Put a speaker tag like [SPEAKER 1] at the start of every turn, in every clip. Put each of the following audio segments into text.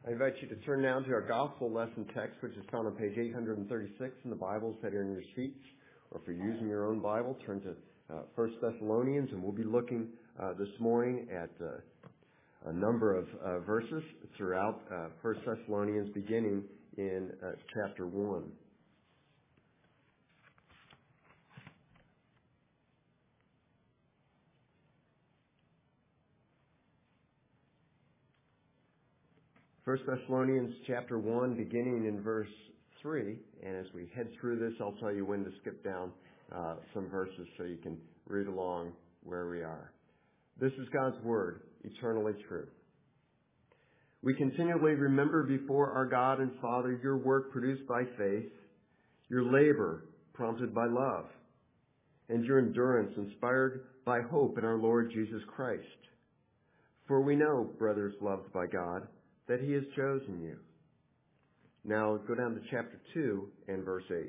[SPEAKER 1] I invite you to turn now to our gospel lesson text, which is found on page 836 in the Bibles that are in your seats. Or if you're using your own Bible, turn to 1 Thessalonians, and we'll be looking this morning at a number of verses throughout 1 Thessalonians, beginning in chapter 1. First Thessalonians chapter 1, beginning in verse 3. And as we head through this, I'll tell you when to skip down some verses so you can read along where we are. This is God's Word, eternally true. We continually remember before our God and Father your work produced by faith, your labor prompted by love, and your endurance inspired by hope in our Lord Jesus Christ. For we know, brothers loved by God, that He has chosen you. Now go down to chapter 2 and verse 8.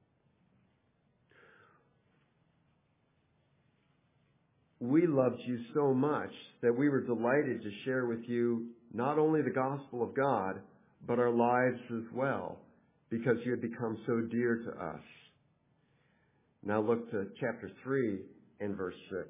[SPEAKER 1] We loved you so much that we were delighted to share with you not only the gospel of God, but our lives as well, because you had become so dear to us. Now look to chapter 3 and verse 6.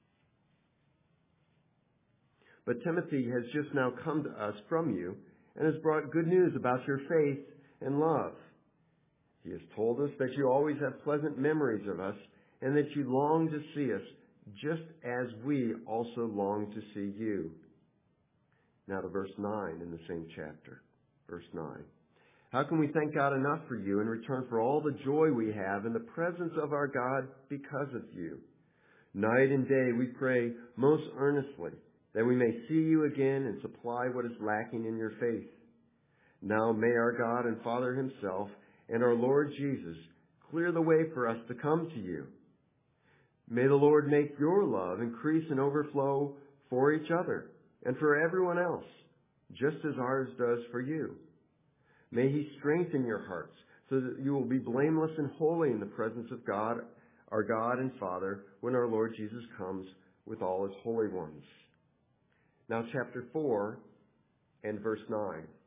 [SPEAKER 1] But Timothy has just now come to us from you and has brought good news about your faith and love. He has told us that you always have pleasant memories of us and that you long to see us just as we also long to see you. Now to verse 9 in the same chapter. Verse 9. How can we thank God enough for you in return for all the joy we have in the presence of our God because of you? Night and day we pray most earnestly that we may see you again and supply what is lacking in your faith. Now may our God and Father Himself and our Lord Jesus clear the way for us to come to you. May the Lord make your love increase and overflow for each other and for everyone else, just as ours does for you. May He strengthen your hearts so that you will be blameless and holy in the presence of God, our God and Father, when our Lord Jesus comes with all His holy ones. Now chapter 4 and verse 9.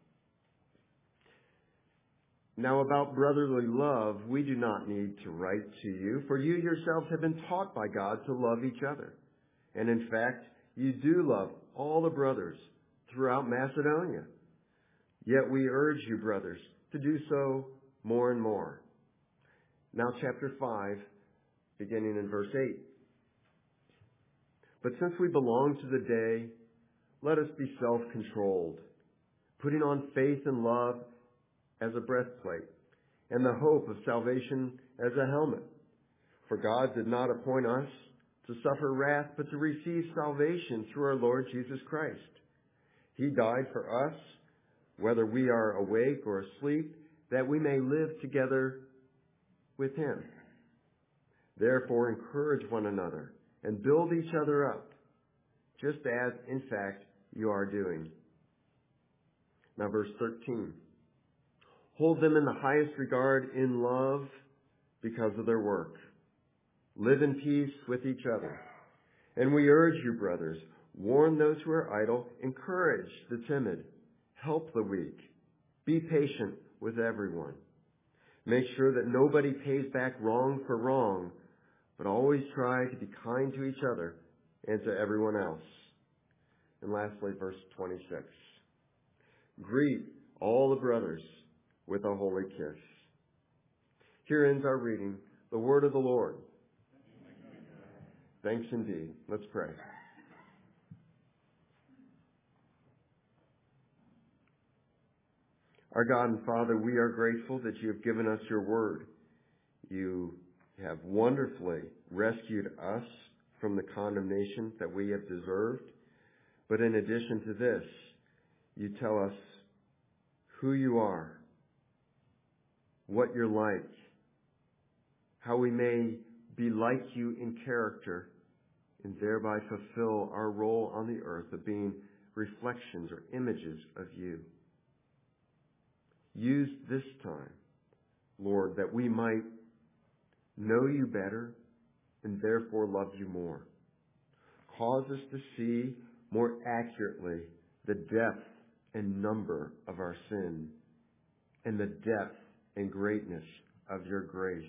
[SPEAKER 1] Now about brotherly love, we do not need to write to you, for you yourselves have been taught by God to love each other. And in fact, you do love all the brothers throughout Macedonia. Yet we urge you, brothers, to do so more and more. Now chapter 5, beginning in verse 8. But since we belong to the day, let us be self-controlled, putting on faith and love as a breastplate, and the hope of salvation as a helmet. For God did not appoint us to suffer wrath, but to receive salvation through our Lord Jesus Christ. He died for us, whether we are awake or asleep, that we may live together with Him. Therefore, encourage one another and build each other up, just as, in fact, you are doing. Now verse 13. Hold them in the highest regard in love because of their work. Live in peace with each other. And we urge you, brothers, warn those who are idle, encourage the timid, help the weak, be patient with everyone. Make sure that nobody pays back wrong for wrong, but always try to be kind to each other and to everyone else. And lastly, verse 26. Greet all the brothers with a holy kiss. Here ends our reading, the word of the Lord. Thanks indeed. Let's pray. Our God and Father, we are grateful that you have given us your word. You have wonderfully rescued us from the condemnation that we have deserved. But in addition to this, you tell us who you are, what you're like, how we may be like you in character and thereby fulfill our role on the earth of being reflections or images of you. Use this time, Lord, that we might know you better and therefore love you more. Cause us to see more accurately the depth and number of our sin, and the depth and greatness of your grace.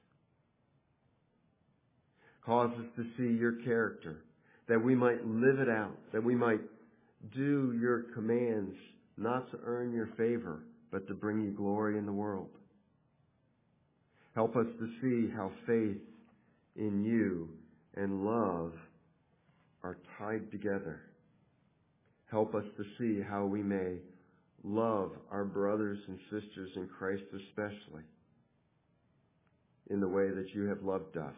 [SPEAKER 1] Cause us to see your character, that we might live it out, that we might do your commands, not to earn your favor, but to bring you glory in the world. Help us to see how faith in you and love are tied together. Help us to see how we may love our brothers and sisters in Christ especially in the way that you have loved us.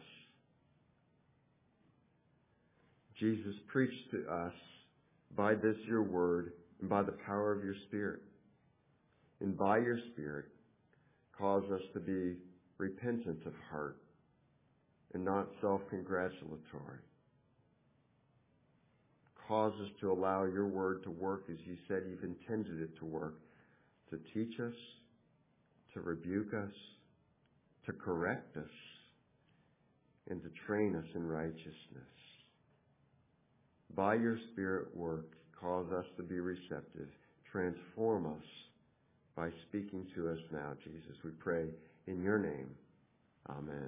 [SPEAKER 1] Jesus, preach to us by this your word and by the power of your Spirit. And by your Spirit, cause us to be repentant of heart and not self-congratulatory. Cause us to allow your word to work as you said you've intended it to work, to teach us, to rebuke us, to correct us, and to train us in righteousness. By your Spirit work, cause us to be receptive. Transform us by speaking to us now, Jesus. We pray in your name. Amen.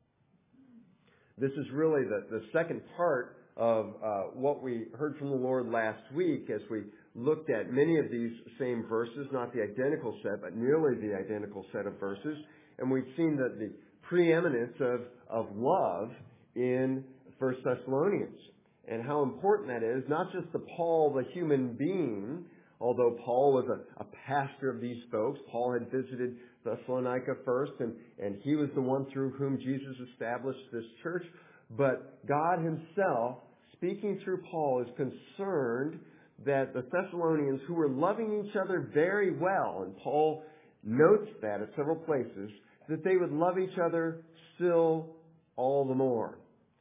[SPEAKER 1] This is really the second part of what we heard from the Lord last week as we looked at many of these same verses, not the identical set, but nearly the identical set of verses. And we've seen that the preeminence of love in 1 Thessalonians and how important that is, not just to Paul, the human being, although Paul was a pastor of these folks. Paul had visited Thessalonica first, and he was the one through whom Jesus established this church. But God himself, speaking through Paul, is concerned that the Thessalonians, who were loving each other very well, and Paul notes that at several places, that they would love each other still all the more.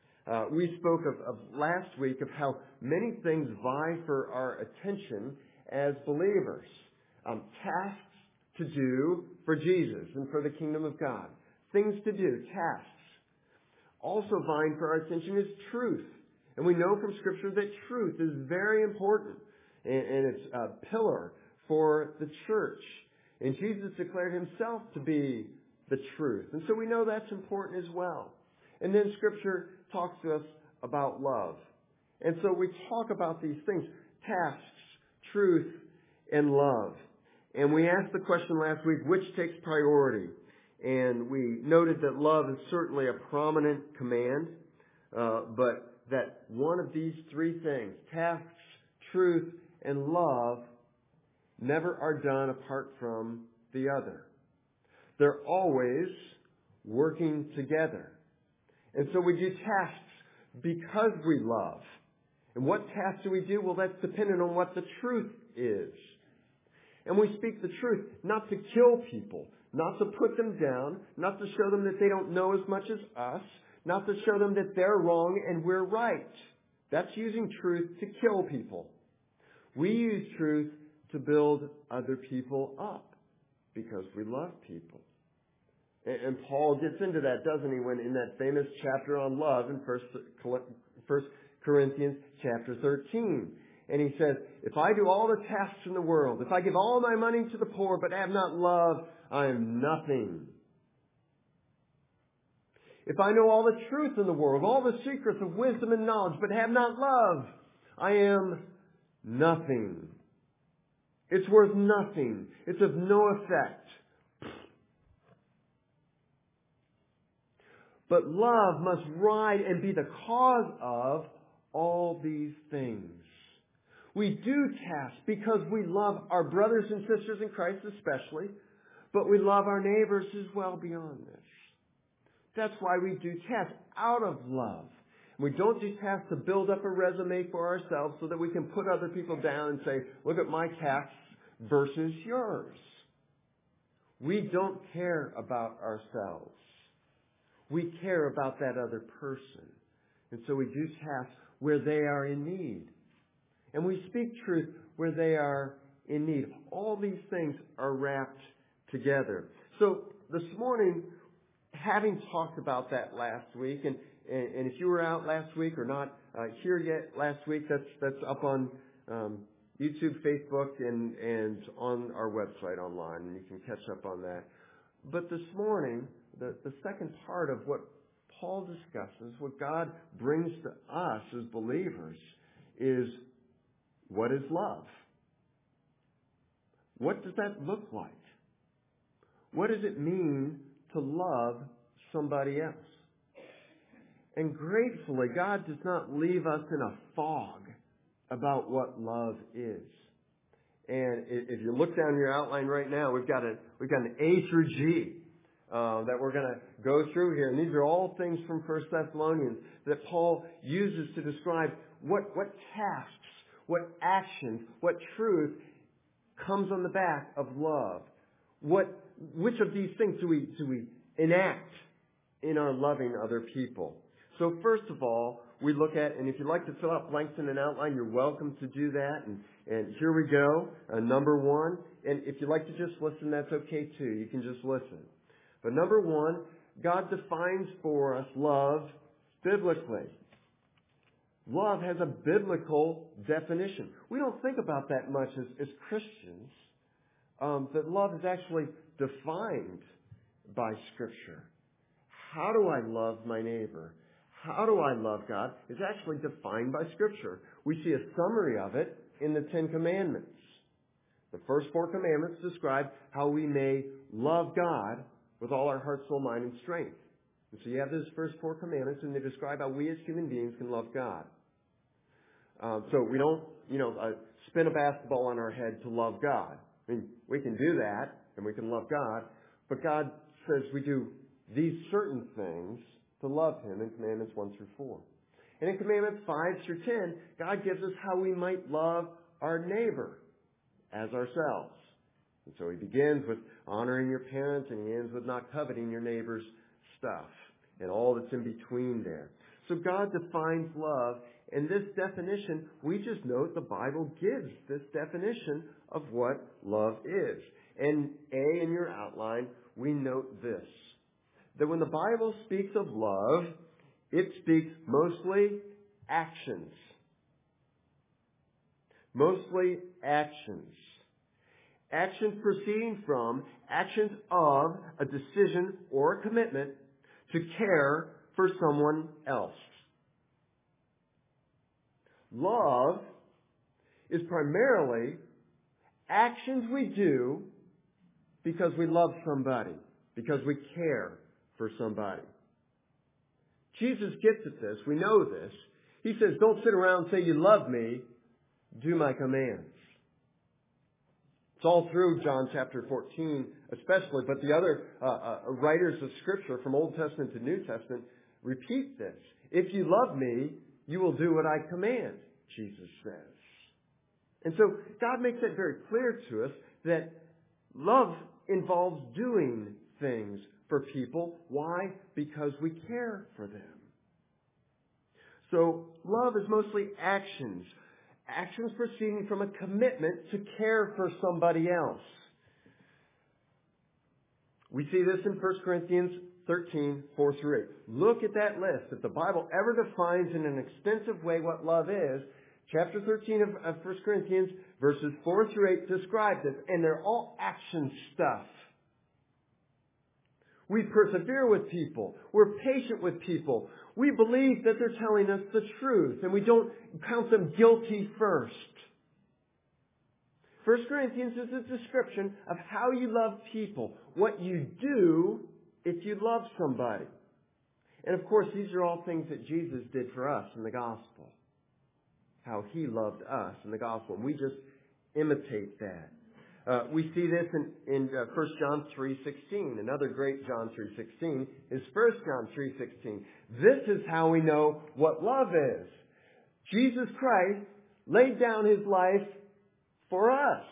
[SPEAKER 1] We spoke of last week of how many things vie for our attention as believers. Tasks to do for Jesus and for the kingdom of God. Things to do, tasks. Also vying for our attention is truth. And we know from Scripture that truth is very important. And it's a pillar for the church. And Jesus declared himself to be the truth. And so we know that's important as well. And then Scripture talks to us about love. And so we talk about these things, tasks, truth, and love. And we asked the question last week, which takes priority? And we noted that love is certainly a prominent command, but that one of these three things, tasks, truth, and love, never are done apart from the other. They're always working together. And so we do tasks because we love. And what tasks do we do? Well, that's dependent on what the truth is. And we speak the truth, not to kill people, not to put them down, not to show them that they don't know as much as us, not to show them that they're wrong and we're right. That's using truth to kill people. We use truth to build other people up because we love people. And Paul gets into that, doesn't he, when in that famous chapter on love in 1 Corinthians chapter 13. And he says, if I do all the tasks in the world, if I give all my money to the poor but have not love, I am nothing. If I know all the truth in the world, all the secrets of wisdom and knowledge, but have not love, I am nothing. It's worth nothing. It's of no effect. But love must ride and be the cause of all these things. We do tasks because we love our brothers and sisters in Christ especially, but we love our neighbors as well beyond this. That's why we do tasks out of love. We don't do tasks to build up a resume for ourselves so that we can put other people down and say, look at my tasks versus yours. We don't care about ourselves. We care about that other person. And so we do tasks where they are in need. And we speak truth where they are in need. All these things are wrapped together. So this morning, having talked about that last week, and if you were out last week or not here yet last week, that's up on YouTube, Facebook, and on our website online, and you can catch up on that. But this morning, the second part of what Paul discusses, what God brings to us as believers, is what is love? What does that look like? What does it mean to love somebody else? And gratefully, God does not leave us in a fog about what love is. And if you look down your outline right now, we've got an A through G that we're going to go through here. And these are all things from 1 Thessalonians that Paul uses to describe what tasks, what actions, what truth comes on the back of love. Which of these things do we enact in our loving other people? So first of all, we look at, and if you'd like to fill out blanks in an outline, you're welcome to do that. And here we go, number one. And if you'd like to just listen, that's okay too. You can just listen. But number one, God defines for us love biblically. Love has a biblical definition. We don't think about that much as Christians, that love is actually defined by Scripture. How do I love my neighbor? How do I love God? It's actually defined by Scripture. We see a summary of it in the Ten Commandments. The first 4 commandments describe how we may love God with all our heart, soul, mind, and strength. And so you have those first 4 commandments, and they describe how we as human beings can love God. So we don't, spin a basketball on our head to love God. I mean, we can do that, and we can love God, but God says we do these certain things to love Him in Commandments 1 through 4. And in Commandments 5 through 10, God gives us how we might love our neighbor as ourselves. And so He begins with honoring your parents, and He ends with not coveting your neighbor's stuff and all that's in between there. So God defines love, and this definition, we just note the Bible gives this definition of what love is. And A, in your outline, we note this, that when the Bible speaks of love, it speaks mostly actions. Mostly actions. Actions proceeding from, actions of a decision or a commitment to care for someone else. Love is primarily actions we do because we love somebody, because we care for somebody. Jesus gets at this. We know this. He says, don't sit around and say you love me. Do my commands. It's all through John chapter 14 especially, but the other writers of Scripture from Old Testament to New Testament repeat this. If you love me, you will do what I command, Jesus says. And so God makes it very clear to us that love involves doing things for people. Why? Because we care for them. So love is mostly actions. Actions proceeding from a commitment to care for somebody else. We see this in 1 Corinthians 13, 4 through 8. Look at that list. If the Bible ever defines in an extensive way what love is, chapter 13 of 1 Corinthians, verses 4 through 8 describe this, and they're all action stuff. We persevere with people. We're patient with people. We believe that they're telling us the truth, and we don't count them guilty first. 1 Corinthians is a description of how you love people, what you do if you love somebody. And of course, these are all things that Jesus did for us in the gospel. How He loved us in the gospel. And we just imitate that. We see this in 1 John 3:16. Another great John 3:16 is 1 John 3:16. This is how we know what love is. Jesus Christ laid down His life for us.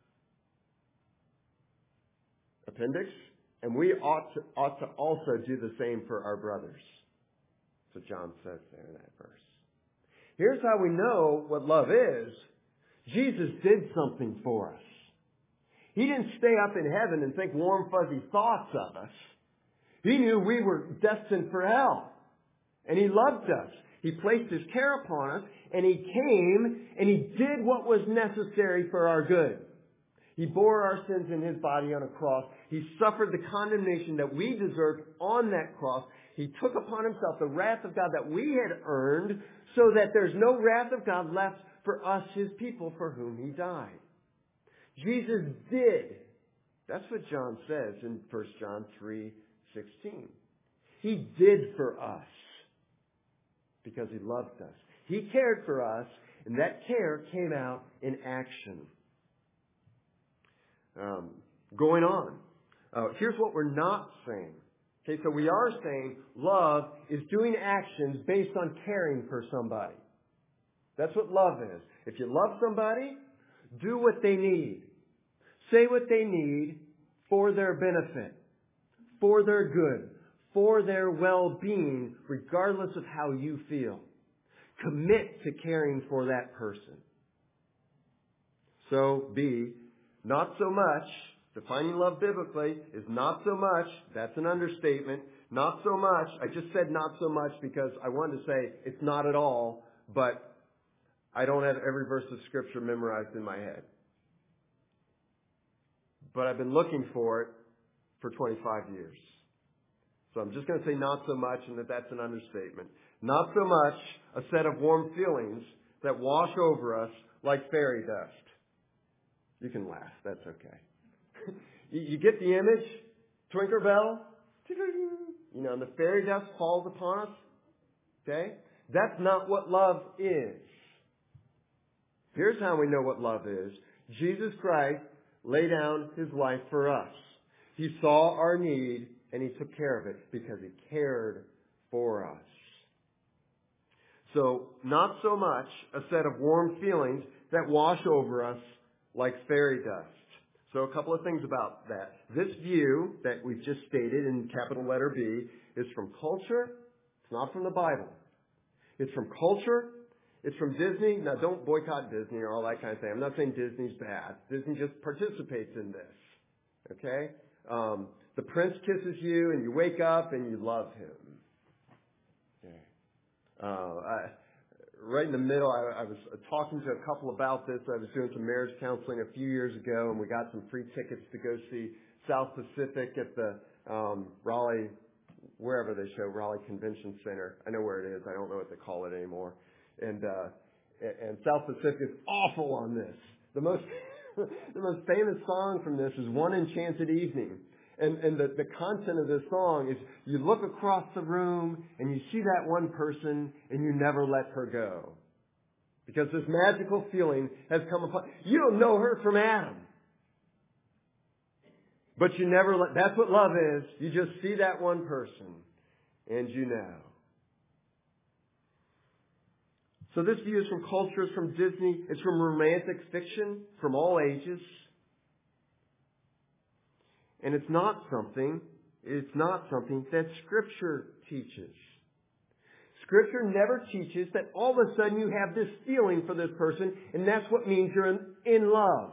[SPEAKER 1] Appendix. And we ought to also do the same for our brothers. That's what John says there in that verse. Here's how we know what love is. Jesus did something for us. He didn't stay up in heaven and think warm, fuzzy thoughts of us. He knew we were destined for hell. And He loved us. He placed His care upon us, and He came and He did what was necessary for our good. He bore our sins in His body on a cross. He suffered the condemnation that we deserved on that cross. He took upon Himself the wrath of God that we had earned, so that there's no wrath of God left for us, His people, for whom He died. Jesus did. That's what John says in 1 John 3:16. He did for us because He loved us. He cared for us, and that care came out in action. Going on. Here's what we're not saying. Okay, so we are saying love is doing actions based on caring for somebody. That's what love is. If you love somebody, do what they need. Say what they need for their benefit, for their good, for their well-being, regardless of how you feel. Commit to caring for that person. So, B, not so much, defining love biblically is not so much, that's an understatement, not so much, I just said not so much because I wanted to say it's not at all, but I don't have every verse of Scripture memorized in my head. But I've been looking for it for 25 years. So I'm just going to say not so much, and that's an understatement. Not so much a set of warm feelings that wash over us like fairy dust. You can laugh. That's okay. You get the image? Tinkerbell? And the fairy dust falls upon us. Okay? That's not what love is. Here's how we know what love is. Jesus Christ laid down His life for us. He saw our need and He took care of it because He cared for us. So, not so much a set of warm feelings that wash over us like fairy dust. So a couple of things about that. This view that we've just stated in capital letter B is from culture. It's not from the Bible. It's from culture. It's from Disney. Now, don't boycott Disney or all that kind of thing. I'm not saying Disney's bad. Disney just participates in this. Okay? The prince kisses you and you wake up and you love him. Okay. Right in the middle, I was talking to a couple about this. I was doing some marriage counseling a few years ago, and we got some free tickets to go see South Pacific at the Raleigh, wherever they show, Raleigh Convention Center. I know where it is. I don't know what they call it anymore. And South Pacific is awful on this. The most famous song from this is One Enchanted Evening. And the content of this song is you look across the room and you see that one person and you never let her go. Because this magical feeling has come upon you. Don't know her from Adam. But you never let, that's what love is. You just see that one person and you know. So this view is from culture, it's from Disney, it's from romantic fiction from all ages. And it's not something that Scripture teaches. Scripture never teaches that all of a sudden you have this feeling for this person, and that's what means you're in love.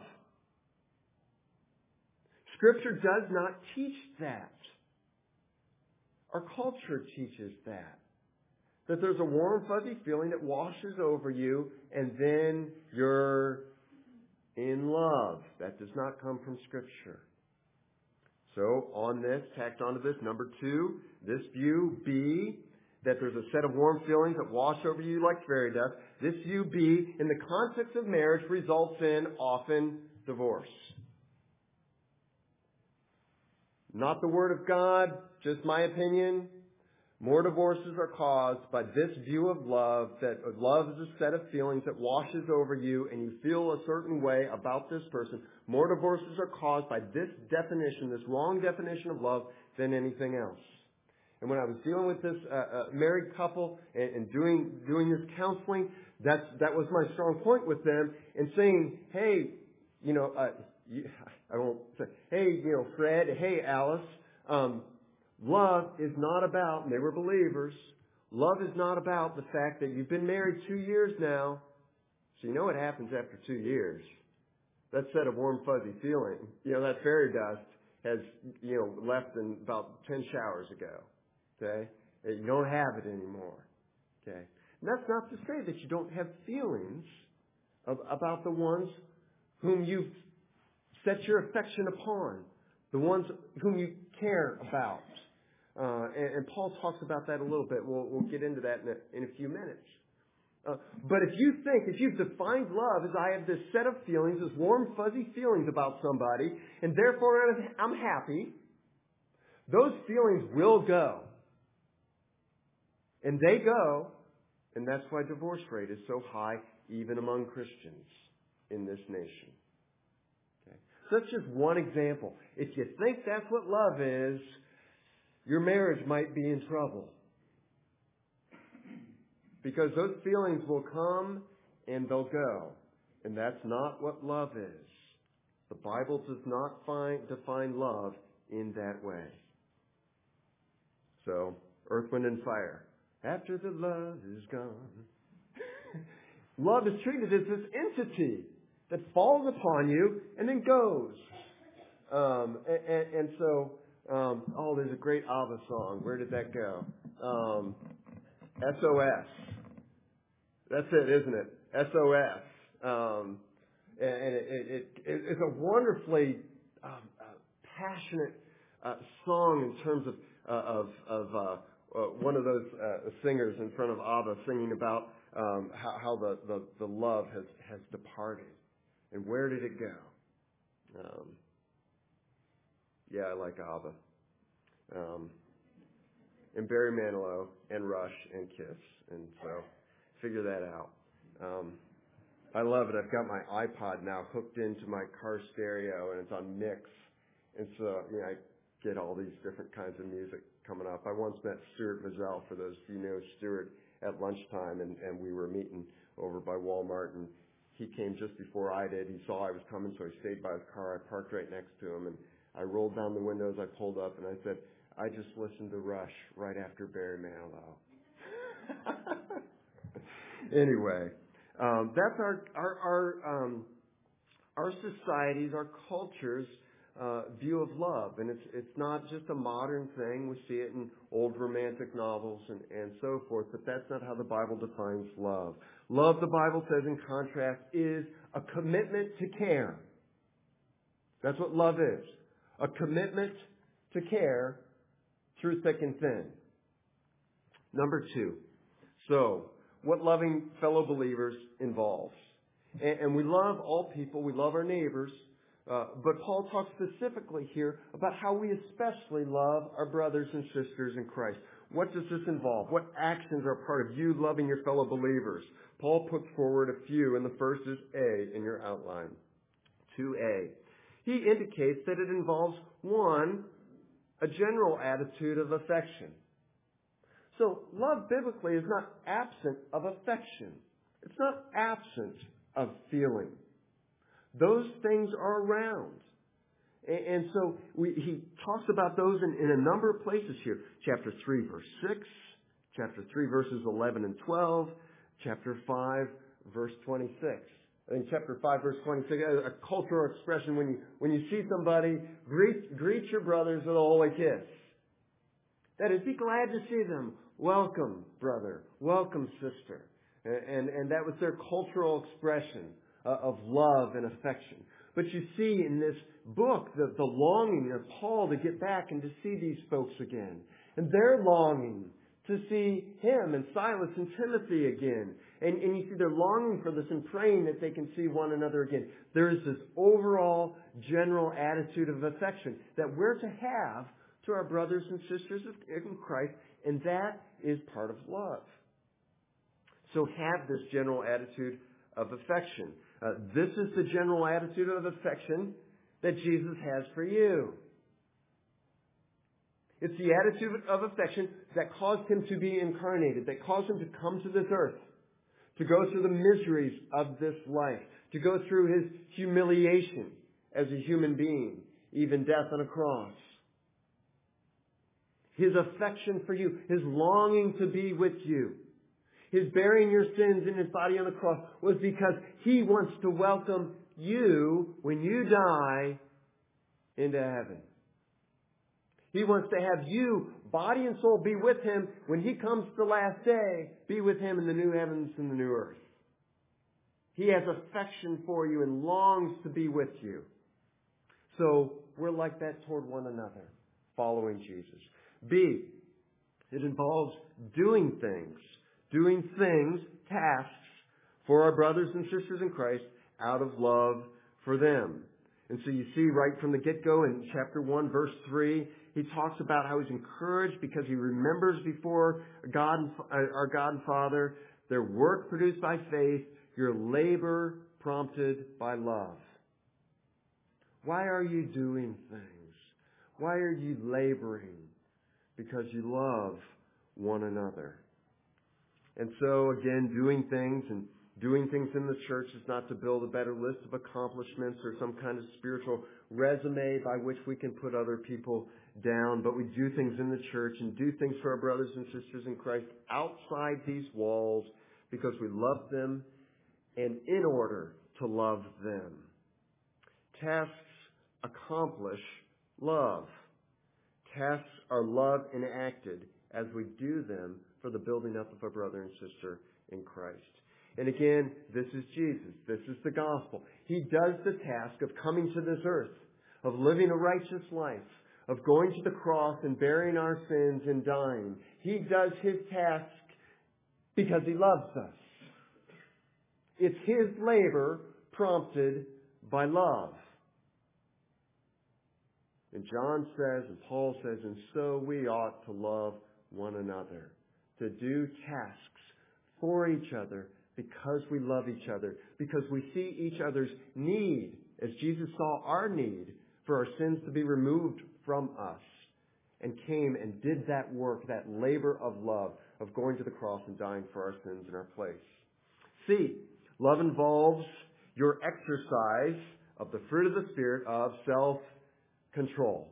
[SPEAKER 1] Scripture does not teach that. Our culture teaches that. That there's a warm, fuzzy feeling that washes over you, and then you're in love. That does not come from Scripture. So, on this, tacked onto this, number 2, this view, B, that there's a set of warm feelings that wash over you like fairy dust. This view, B, in the context of marriage, results in, often, divorce. Not the Word of God, just my opinion. More divorces are caused by this view of love, that love is a set of feelings that washes over you and you feel a certain way about this person. More divorces are caused by this definition, this wrong definition of love, than anything else. And when I was dealing with this married couple and doing this counseling, that was my strong point with them, and saying, hey, I won't say, hey, Fred, hey, Alice, love is not about, and they were believers, love is not about the fact that you've been married 2 years now. So you know what happens after 2 years. That set of warm, fuzzy feeling, that fairy dust has, left in about 10 showers ago. Okay? You don't have it anymore. Okay? And that's not to say that you don't have feelings about the ones whom you've set your affection upon, the ones whom you care about. And Paul talks about that a little bit. We'll get into that in a few minutes. But if you've defined love as I have this set of feelings, this warm, fuzzy feelings about somebody, and therefore I'm happy, those feelings will go. And they go, and that's why divorce rate is so high even among Christians in this nation. Okay? So that's just one example. If you think that's what love is, your marriage might be in trouble. Because those feelings will come and they'll go. And that's not what love is. The Bible does not define love in that way. So, Earth, Wind, and Fire. After the love is gone. Love is treated as this entity that falls upon you and then goes. There's a great ABBA song. Where did that go? SOS. That's it, isn't it? SOS. It's a wonderfully passionate song in terms of one of those singers in front of ABBA singing about how the love has departed. And where did it go? I like ABBA. And Barry Manilow and Rush and Kiss. And so figure that out. I love it. I've got my iPod now hooked into my car stereo and it's on mix. And so, I get all these different kinds of music coming up. I once met Stuart Mazzell, for those of you who know Stuart, at lunchtime, and we were meeting over by Walmart, and he came just before I did. He saw I was coming, so he stayed by his car. I parked right next to him, and I rolled down the windows. I pulled up, and I said, I just listened to Rush right after Barry Manilow. Anyway, that's our society's, our culture's view of love, and it's not just a modern thing. We see it in old romantic novels and so forth, but that's not how the Bible defines love. Love, the Bible says in contrast, is a commitment to care. That's what love is. A commitment to care through thick and thin. Number 2. So, what loving fellow believers involves. And we love all people. We love our neighbors. But Paul talks specifically here about how we especially love our brothers and sisters in Christ. What does this involve? What actions are part of you loving your fellow believers? Paul puts forward a few, and the first is A in your outline. 2A. He indicates that it involves, 1, a general attitude of affection. So, love biblically is not absent of affection. It's not absent of feeling. Those things are around. And so he talks about those in a number of places here. Chapter 3, verse 6. Chapter 3, verses 11 and 12. Chapter 5, verse 26. In chapter 5, verse 26, a cultural expression when you see somebody, greet your brothers with a holy kiss. That is, be glad to see them. Welcome, brother. Welcome, sister. And that was their cultural expression of love and affection. But you see in this book the longing of Paul to get back and to see these folks again. And they're longing to see him and Silas and Timothy again. And you see they're longing for this and praying that they can see one another again. There is this overall general attitude of affection that we're to have to our brothers and sisters in Christ, and that is part of love. So have this general attitude of affection. This is the general attitude of affection that Jesus has for you. It's the attitude of affection that caused him to be incarnated, that caused him to come to this earth, to go through the miseries of this life, to go through his humiliation as a human being, even death on a cross. His affection for you, his longing to be with you, his bearing your sins in his body on the cross was because he wants to welcome you, when you die, into heaven. He wants to have you, body and soul, be with Him when He comes the last day. Be with Him in the new heavens and the new earth. He has affection for you and longs to be with you. So we're like that toward one another, following Jesus. B, it involves doing things, tasks, for our brothers and sisters in Christ out of love for them. And so you see right from the get-go in chapter 1, verse 3, he talks about how he's encouraged because he remembers before our God and Father their work produced by faith, your labor prompted by love. Why are you doing things? Why are you laboring? Because you love one another. And so again, doing things in the church is not to build a better list of accomplishments or some kind of spiritual resume by which we can put other people down, but we do things in the church and do things for our brothers and sisters in Christ outside these walls because we love them and in order to love them. Tasks accomplish love. Tasks are love enacted as we do them for the building up of our brother and sister in Christ. And again, this is Jesus. This is the gospel. He does the task of coming to this earth, of living a righteous life, of going to the cross and bearing our sins and dying. He does His task because He loves us. It's His labor prompted by love. And John says, and Paul says, and so we ought to love one another, to do tasks for each other because we love each other, because we see each other's need, as Jesus saw our need for our sins to be removed from us, and came and did that work, that labor of love, of going to the cross and dying for our sins in our place. C, love involves your exercise of the fruit of the Spirit of self-control.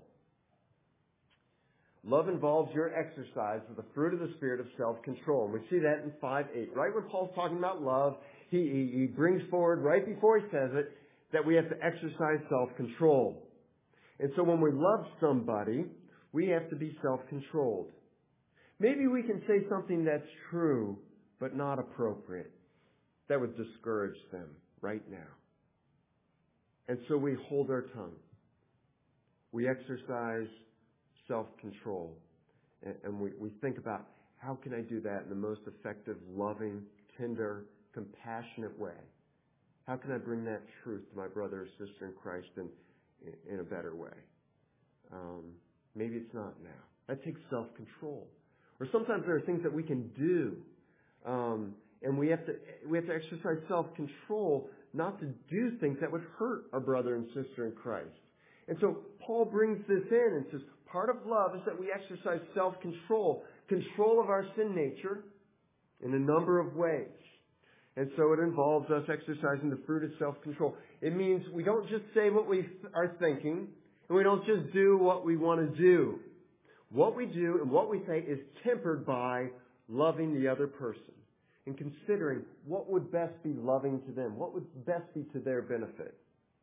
[SPEAKER 1] Love involves your exercise of the fruit of the Spirit of self-control. And we see that in 5:8. Right when Paul's talking about love, he brings forward, right before he says it, that we have to exercise self-control. And so when we love somebody, we have to be self-controlled. Maybe we can say something that's true, but not appropriate. That would discourage them right now. And so we hold our tongue. We exercise self-control. And we think about, how can I do that in the most effective, loving, tender, compassionate way? How can I bring that truth to my brother or sister in Christ in a better way? Maybe it's not now. That takes self-control. Or sometimes there are things that we can do. And we have to exercise self-control not to do things that would hurt our brother and sister in Christ. And so Paul brings this in and says, part of love is that we exercise self-control, control of our sin nature in a number of ways. And so it involves us exercising the fruit of self-control. It means we don't just say what we are thinking, and we don't just do what we want to do. What we do and what we say is tempered by loving the other person and considering what would best be loving to them, what would best be to their benefit.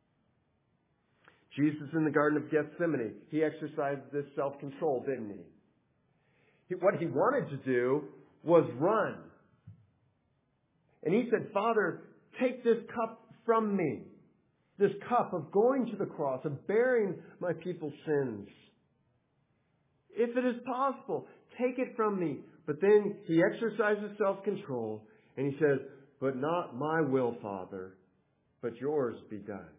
[SPEAKER 1] Jesus in the Garden of Gethsemane, he exercised this self-control, didn't he? What he wanted to do was run. And he said, Father, take this cup from me. This cup of going to the cross, of bearing my people's sins. If it is possible, take it from me. But then he exercises self-control and he says, but not my will, Father, but yours be done.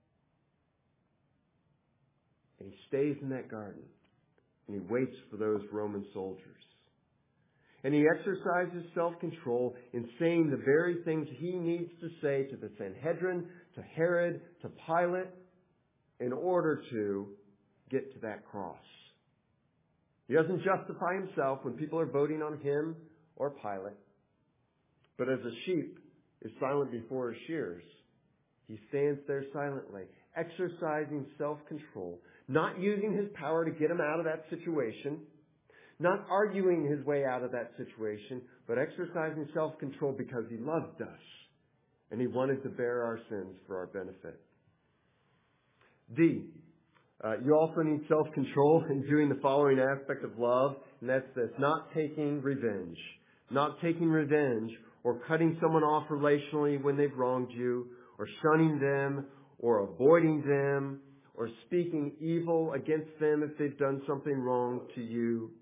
[SPEAKER 1] And he stays in that garden and he waits for those Roman soldiers. And he exercises self-control in saying the very things he needs to say to the Sanhedrin, to Herod, to Pilate, in order to get to that cross. He doesn't justify himself when people are voting on him or Pilate. But as a sheep is silent before his shears, he stands there silently, exercising self-control, not using his power to get him out of that situation, not arguing his way out of that situation, but exercising self-control because he loved us and he wanted to bear our sins for our benefit. D, You also need self-control in doing the following aspect of love, and that's this: not taking revenge. Not taking revenge or cutting someone off relationally when they've wronged you, or shunning them, or avoiding them, or speaking evil against them if they've done something wrong to you.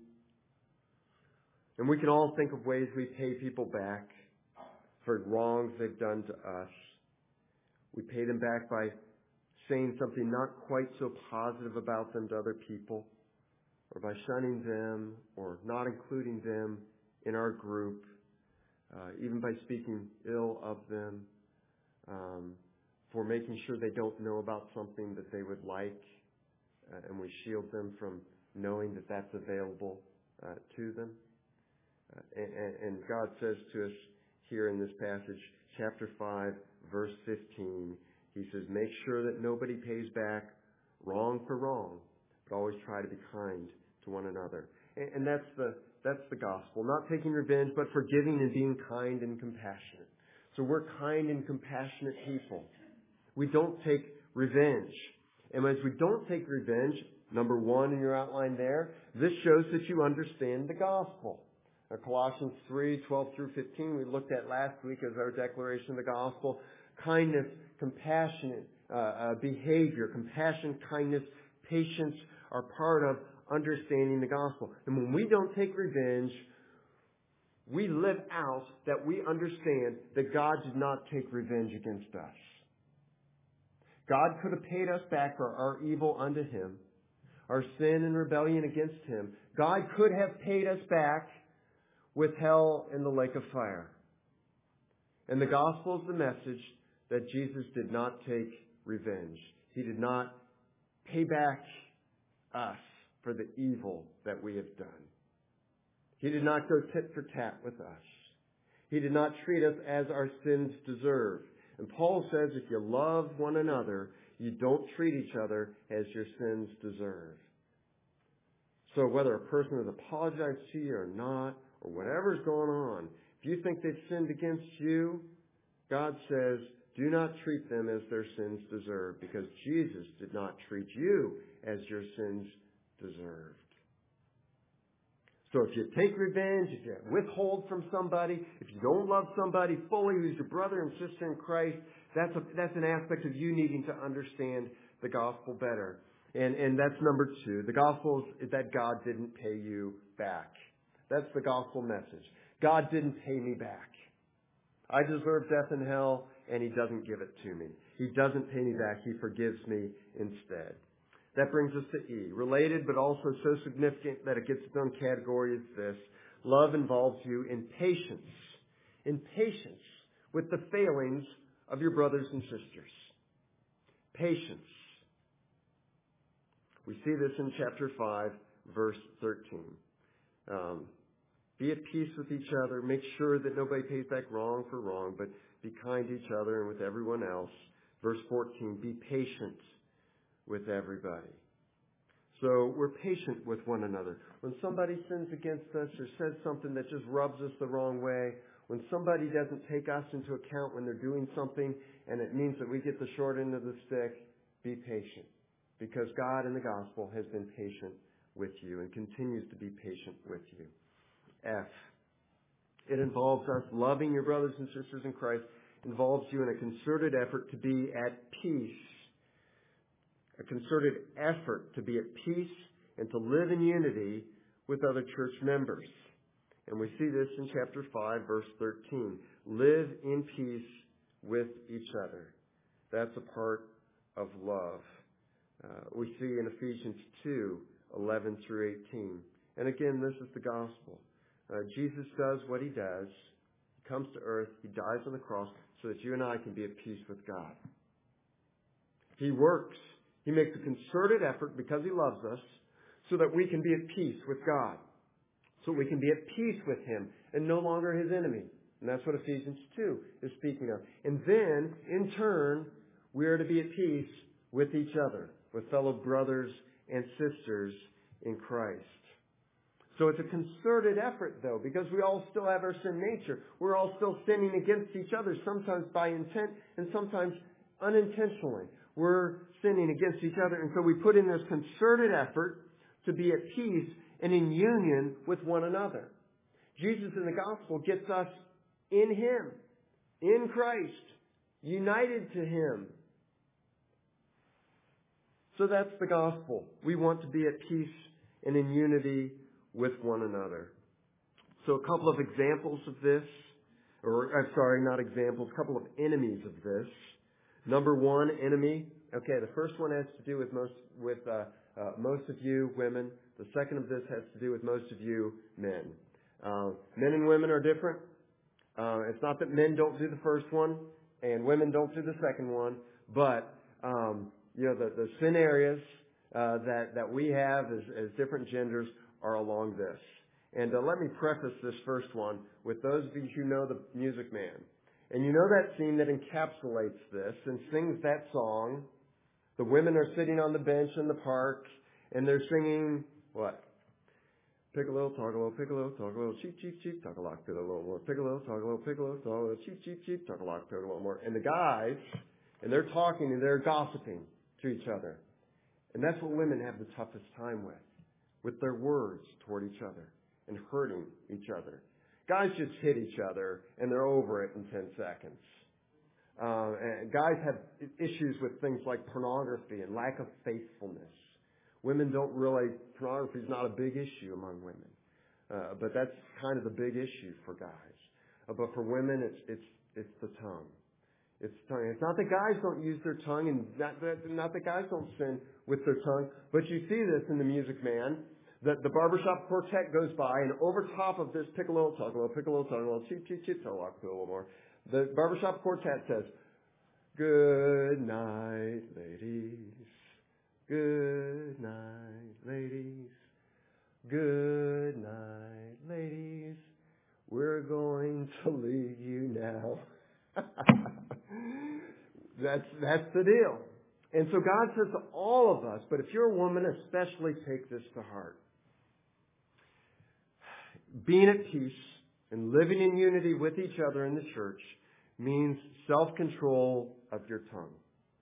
[SPEAKER 1] And we can all think of ways we pay people back for wrongs they've done to us. We pay them back by saying something not quite so positive about them to other people, or by shunning them, or not including them in our group, even by speaking ill of them, for making sure they don't know about something that they would like, and we shield them from knowing that that's available to them. And God says to us here in this passage, chapter 5, verse 15, He says, make sure that nobody pays back wrong for wrong, but always try to be kind to one another. And that's the gospel. Not taking revenge, but forgiving and being kind and compassionate. So we're kind and compassionate people. We don't take revenge. And as we don't take revenge, number 1 in your outline there, this shows that you understand the gospel. Now, Colossians 3, 12 through 15, we looked at last week as our declaration of the gospel. Kindness, compassionate behavior, compassion, kindness, patience are part of understanding the gospel. And when we don't take revenge, we live out that we understand that God did not take revenge against us. God could have paid us back for our evil unto Him, our sin and rebellion against Him. God could have paid us back with hell and the lake of fire. And the gospel is the message that Jesus did not take revenge. He did not pay back us for the evil that we have done. He did not go tit for tat with us. He did not treat us as our sins deserve. And Paul says if you love one another, you don't treat each other as your sins deserve. So whether a person has apologized to you or not, or whatever's going on, if you think they've sinned against you, God says, do not treat them as their sins deserve, because Jesus did not treat you as your sins deserved. So if you take revenge, if you withhold from somebody, if you don't love somebody fully who's your brother and sister in Christ, that's an aspect of you needing to understand the gospel better. And that's number 2. The gospel is that God didn't pay you back. That's the gospel message. God didn't pay me back. I deserve death and hell, and He doesn't give it to me. He doesn't pay me back. He forgives me instead. That brings us to E. Related, but also so significant that it gets its own category is this. Love involves you in patience. In patience with the failings of your brothers and sisters. Patience. We see this in chapter 5, verse 13. Be at peace with each other. Make sure that nobody pays back wrong for wrong, but be kind to each other and with everyone else. Verse 14, be patient with everybody. So we're patient with one another. When somebody sins against us or says something that just rubs us the wrong way, when somebody doesn't take us into account when they're doing something and it means that we get the short end of the stick, be patient. Because God in the gospel has been patient with you and continues to be patient with you. F. It involves us loving your brothers and sisters in Christ, involves you in a concerted effort to be at peace. A concerted effort to be at peace and to live in unity with other church members. And we see this in chapter 5, verse 13. Live in peace with each other. That's a part of love. We see in Ephesians 2, 11 through 18. And again, this is the gospel. Jesus does what He does. He comes to earth. He dies on the cross so that you and I can be at peace with God. He works. He makes a concerted effort because He loves us so that we can be at peace with God. So we can be at peace with Him and no longer His enemy. And that's what Ephesians 2 is speaking of. And then, in turn, we are to be at peace with each other, with fellow brothers and sisters in Christ. So it's a concerted effort, though, because we all still have our sin nature. We're all still sinning against each other, sometimes by intent and sometimes unintentionally. we're sinning against each other. And so we put in this concerted effort to be at peace and in union with one another. Jesus in the gospel gets us in Him, in Christ, united to Him. So that's the gospel. We want to be at peace and in unity with one another. So a couple of examples of this, not examples, a couple of enemies of this. Number one enemy. Okay, the first one has to do with most of you women. The second of this has to do with most of you men. Men and women are different. It's not that men don't do the first one and women don't do the second one, but the sin areas that we have as different genders are along this. And let me preface this first one with those of you who know the Music Man. And you know that scene that encapsulates this and sings that song. The women are sitting on the bench in the park and they're singing what? Pick a little, talk a little, pick a little, talk a little, cheep, cheep, cheep, talk a lot, pick a little more. Pick a little, talk a little, pick a little, talk a little, cheep, cheep, cheep, talk a lot, pick a little more. And the guys, and they're talking and they're gossiping to each other. And that's what women have the toughest time with their words toward each other and hurting each other. Guys just hit each other and they're over it in 10 seconds. And guys have issues with things like pornography and lack of faithfulness. Women don't really, pornography is not a big issue among women. But that's kind of the big issue for guys. But for women, it's the tongue. It's tongue. It's not that guys don't use their tongue and not that guys don't sin with their tongue. But you see this in the Music Man. The barbershop quartet goes by, and over top of this, pick a little, talk a little, pick a little, talk a little, cheep, cheep, cheep, talk a little more. The barbershop quartet says, "Good night, ladies. Good night, ladies. Good night, ladies. We're going to leave you now." That's the deal. And so God says to all of us, but if you're a woman, especially take this to heart. Being at peace and living in unity with each other in the church means self-control of your tongue.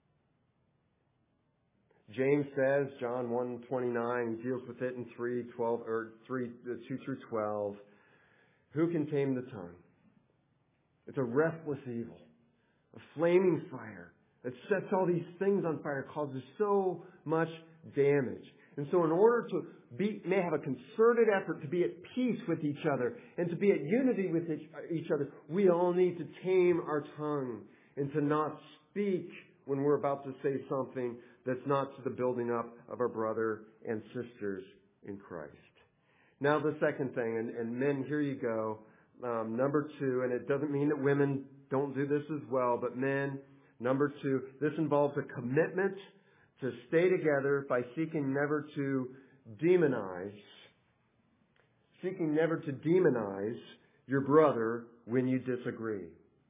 [SPEAKER 1] James says, John 1:29, he deals with it in 2 through 12. Who can tame the tongue? It's a restless evil, a flaming fire that sets all these things on fire, causes so much damage. And so in order to may have a concerted effort to be at peace with each other and to be at unity with each other, we all need to tame our tongue and to not speak when we're about to say something that's not to the building up of our brother and sisters in Christ. Now the second thing, and men, here you go. Number 2, and it doesn't mean that women don't do this as well, but men, number 2, this involves a commitment to stay together by seeking never to demonize your brother when you disagree.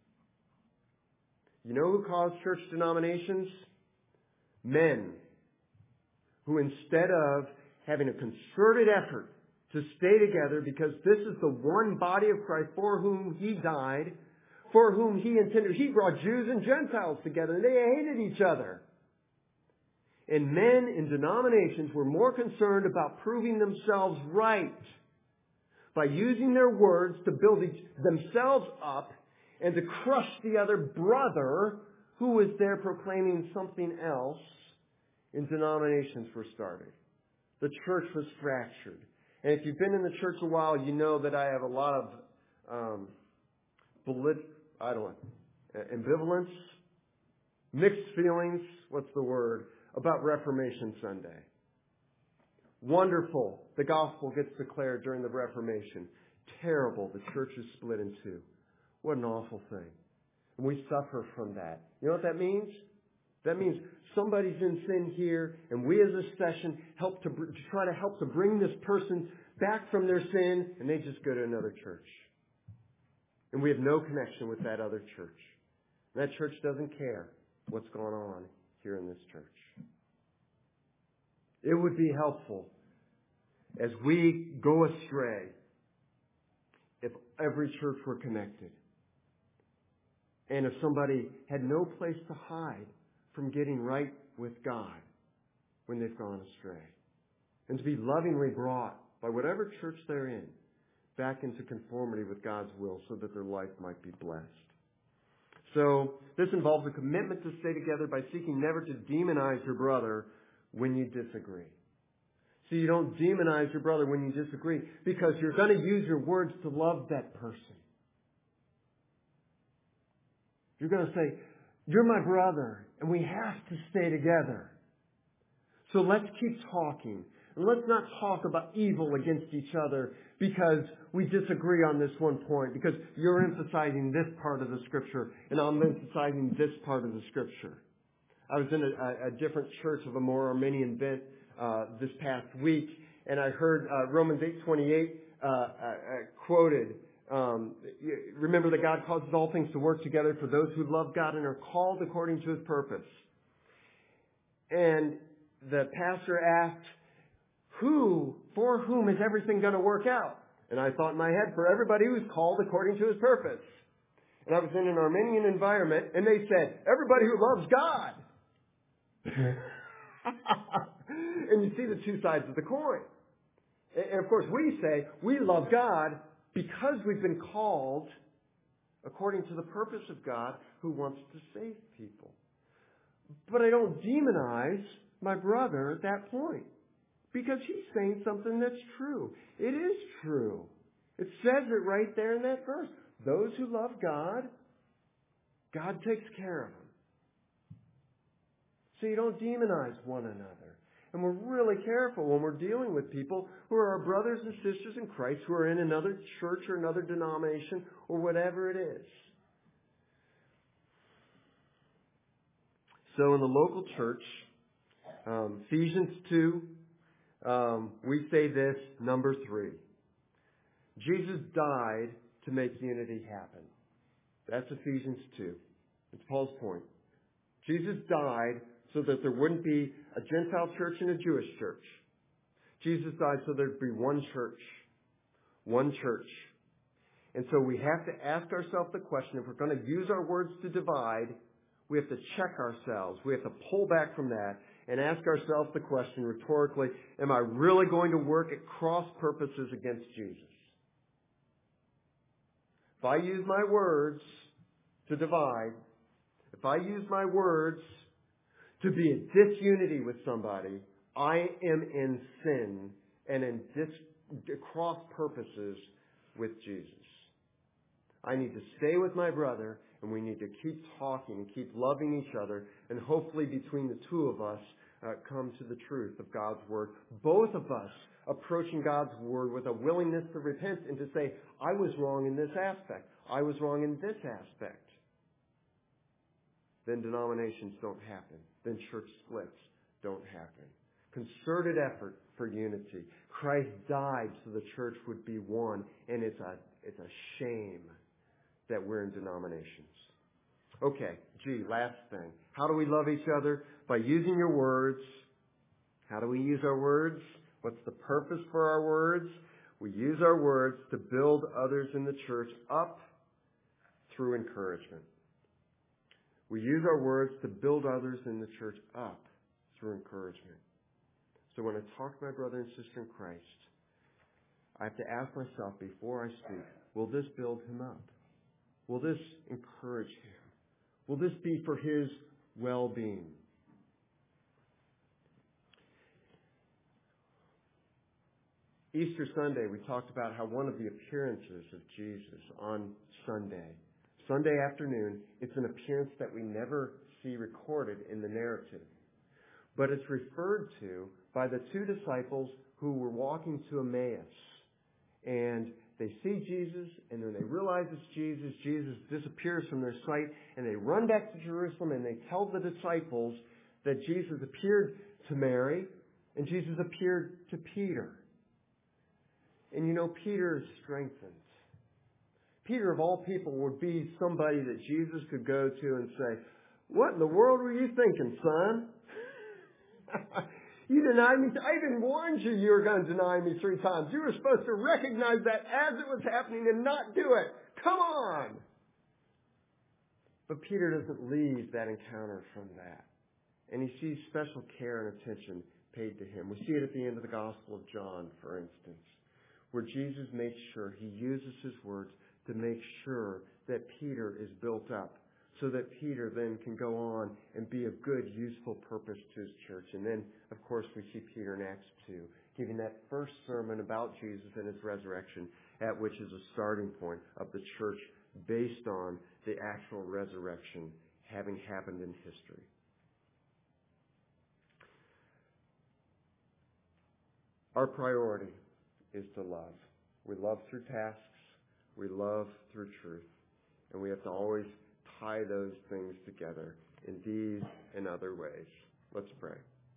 [SPEAKER 1] You know who caused church denominations? Men who, instead of having a concerted effort to stay together because this is the one body of Christ for whom He died, for whom He intended. He brought Jews and Gentiles together and they hated each other. And men in denominations were more concerned about proving themselves right by using their words to build themselves up and to crush the other brother who was there proclaiming something else. And denominations were started. The church was fractured. And if you've been in the church a while, you know that I have a lot of ambivalence, mixed feelings, about Reformation Sunday. Wonderful. The gospel gets declared during the Reformation. Terrible. The church is split in two. What an awful thing. And we suffer from that. You know what that means? That means somebody's in sin here, and we as a session help to try to help to bring this person back from their sin, and they just go to another church. And we have no connection with that other church. And that church doesn't care what's going on here in this church. It would be helpful as we go astray if every church were connected. And if somebody had no place to hide from getting right with God when they've gone astray. And to be lovingly brought by whatever church they're in back into conformity with God's will so that their life might be blessed. So this involves a commitment to stay together by seeking never to demonize your brother when you disagree. So you don't demonize your brother when you disagree because you're going to use your words to love that person. You're going to say, you're my brother and we have to stay together. So let's keep talking. And let's not talk about evil against each other because we disagree on this one point, because you're emphasizing this part of the Scripture and I'm emphasizing this part of the Scripture. I was in a different church of a more Arminian bent this past week, and I heard Romans 8:28 quoted. Remember that God causes all things to work together for those who love God and are called according to His purpose. And the pastor asked, for whom is everything going to work out? And I thought in my head, for everybody who's called according to His purpose. And I was in an Arminian environment, and they said, everybody who loves God. And you see the two sides of the coin. And of course we say, we love God because we've been called according to the purpose of God who wants to save people. But I don't demonize my brother at that point, because he's saying something that's true. It is true. It says it right there in that verse. Those who love God, God takes care of them. So you don't demonize one another. And we're really careful when we're dealing with people who are our brothers and sisters in Christ, who are in another church or another denomination or whatever it is. So in the local church, Ephesians 2, we say this, number 3. Jesus died to make unity happen. That's Ephesians 2. It's Paul's point. Jesus died so that there wouldn't be a Gentile church and a Jewish church. Jesus died so there'd be one church. One church. And so we have to ask ourselves the question, if we're going to use our words to divide, we have to check ourselves. We have to pull back from that and ask ourselves the question rhetorically, am I really going to work at cross purposes against Jesus? If I use my words to divide, if I use my words to be in disunity with somebody, I am in sin and in cross purposes with Jesus. I need to stay with my brother, and we need to keep talking and keep loving each other, and hopefully between the two of us come to the truth of God's Word. Both of us approaching God's Word with a willingness to repent and to say, I was wrong in this aspect. I was wrong in this aspect. Then denominations don't happen. Then church splits don't happen. Concerted effort for unity. Christ died so the church would be one, and it's a shame that we're in denominations. Okay, last thing. How do we love each other? By using your words. How do we use our words? What's the purpose for our words? We use our words to build others in the church up through encouragement. We use our words to build others in the church up through encouragement. So when I talk to my brother and sister in Christ, I have to ask myself before I speak, will this build him up? Will this encourage him? Will this be for his well-being? Easter Sunday, we talked about how one of the appearances of Jesus on Sunday afternoon, it's an appearance that we never see recorded in the narrative. But it's referred to by the two disciples who were walking to Emmaus. And they see Jesus, and then they realize it's Jesus. Jesus disappears from their sight, and they run back to Jerusalem, and they tell the disciples that Jesus appeared to Mary, and Jesus appeared to Peter. And you know, Peter is strengthened. Peter, of all people, would be somebody that Jesus could go to and say, what in the world were you thinking, son? You denied me. I even warned you were going to deny me 3 times. You were supposed to recognize that as it was happening and not do it. Come on. But Peter doesn't leave that encounter from that. and he sees special care and attention paid to him. We see it at the end of the Gospel of John, for instance, where Jesus makes sure, he uses his words to make sure that Peter is built up, so that Peter then can go on and be of good, useful purpose to his church. And then, of course, we see Peter in Acts 2, giving that first sermon about Jesus and his resurrection, at which is a starting point of the church based on the actual resurrection having happened in history. Our priority is to love. We love through tasks. We love through truth. And we have to always tie those things together in these and other ways. Let's pray.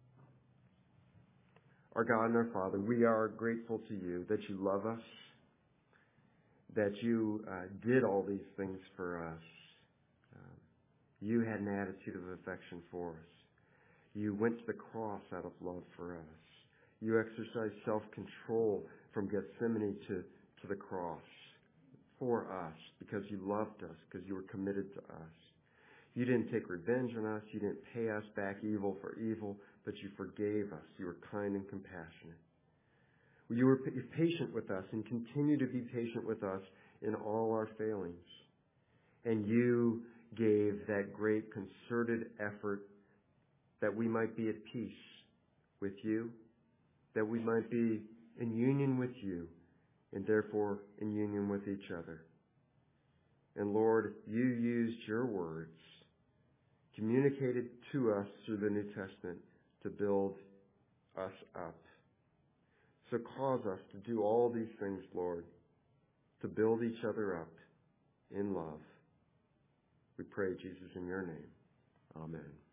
[SPEAKER 1] Our God and our Father, we are grateful to you that you love us, that you did all these things for us. You had an attitude of affection for us. You went to the cross out of love for us. You exercised self-control from Gethsemane to the cross for us because you loved us, because you were committed to us. You didn't take revenge on us. You didn't pay us back evil for evil, but you forgave us. You were kind and compassionate. You were patient with us and continue to be patient with us in all our failings. And you gave that great concerted effort that we might be at peace with you, that we might be in union with you, and therefore in union with each other. And Lord, you used your words, communicated to us through the New Testament, to build us up. So cause us to do all these things, Lord, to build each other up in love. We pray, Jesus, in your name. Amen.